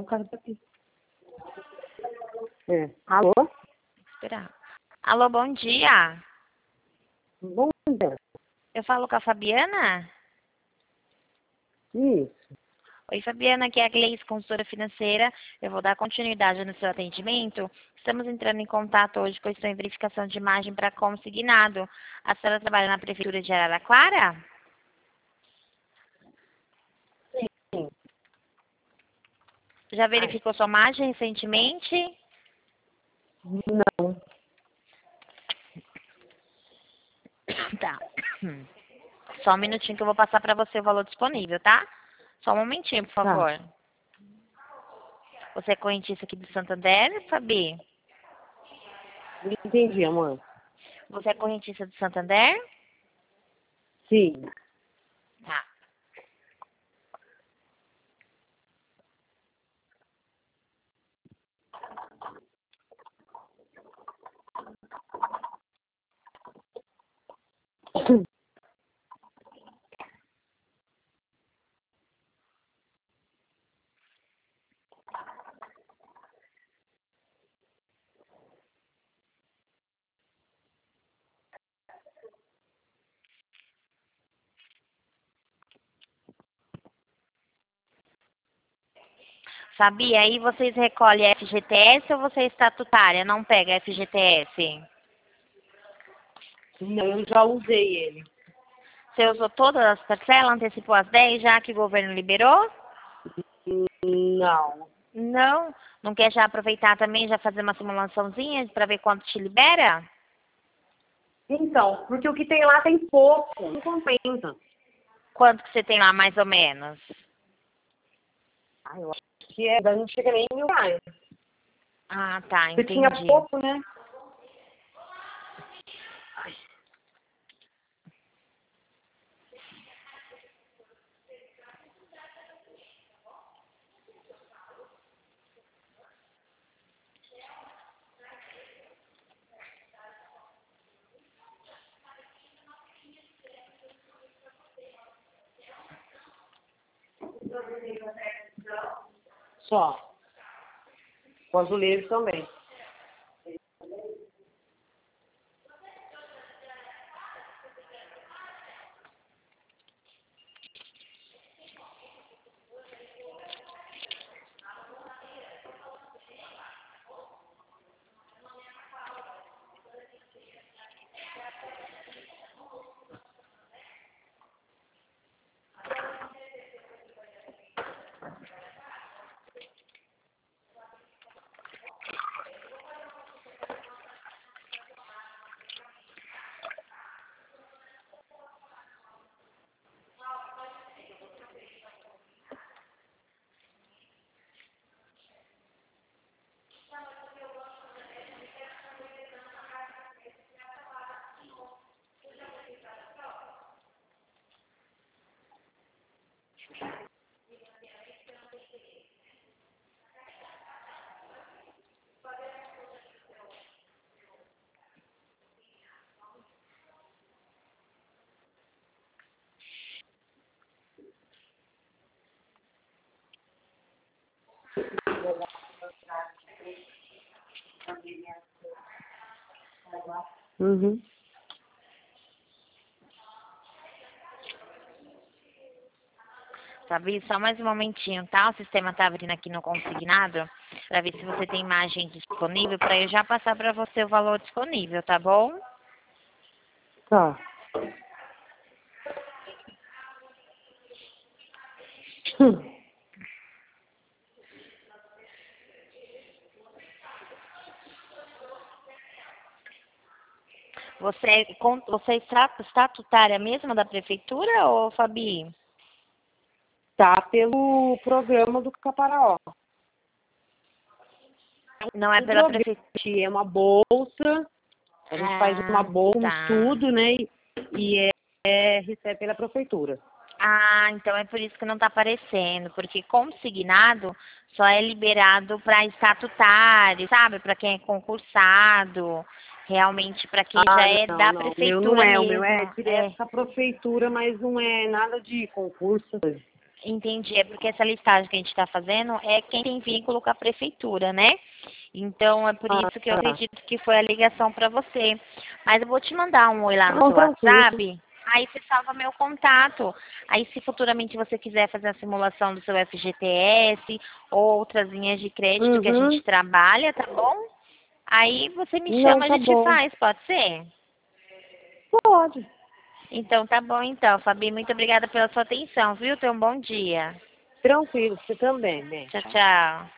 cara tá aqui. É. Alô? Esperar. Alô, bom dia. Bom dia. Eu falo com a Fabiana? Isso. Oi, Fabiana, aqui é a Gleice, consultora financeira. Eu vou dar continuidade no seu atendimento. Estamos entrando em contato hoje com questão de verificação de imagem para consignado. A senhora trabalha na Prefeitura de Araraquara? Sim. Já verificou sua imagem recentemente? Não. Tá. Só um minutinho que eu vou passar para você o valor disponível, tá? Só um momentinho, por favor. Você é correntista aqui do Santander, Fabi? Não entendi, amor. Você é correntista do Santander? Sim. Tá. Fabi, aí vocês recolhem FGTS ou você é estatutária? Não pega FGTS? Não, eu já usei ele. Você usou todas as parcelas, antecipou as 10 já que o governo liberou? Não. Não? Não quer já aproveitar também, já fazer uma simulaçãozinha para ver quanto te libera? Então, porque o que tem lá tem pouco. Não compensa. Quanto que você tem lá, mais ou menos? Ah, eu acho que não chega nem R$ 1.000. Ah, tá, Você tinha entendi. pouco, né? Só. Com azulejo também. Uhum. Fabi, só mais um momentinho, tá? O sistema tá abrindo aqui no consignado para ver se você tem imagem disponível para eu já passar para você o valor disponível, tá bom? Tá. Você é estatutária mesmo da prefeitura ou, Fabi? Tá pelo programa do Caparaó. Não é Um pela programa, prefeitura. é uma bolsa, a gente faz uma bolsa, um Tá. estudo, né? E recebe pela prefeitura. Ah, então é por isso que não está aparecendo, porque consignado só é liberado para estatutário, sabe? Para quem é concursado, realmente para quem já é da Não. O meu não prefeitura é. O meu mesmo. é direto da prefeitura, mas não é nada de concurso. Entendi, é porque essa listagem que a gente está fazendo é quem tem vínculo com a prefeitura, né? Então é por Ah, isso que eu tá. acredito que foi a ligação para você. Mas eu vou te mandar um oi lá no Não, seu tranquilo. WhatsApp, aí você salva meu contato. Aí se futuramente você quiser fazer a simulação do seu FGTS ou outras linhas de crédito que a gente Uhum. trabalha, tá bom? Aí você me Não, chama, a tá gente bom. faz, pode ser? Pode. Então tá bom então, Fabi, muito obrigada pela sua atenção, viu? Tenha um bom dia. Tranquilo, você também, né? Tchau, tchau.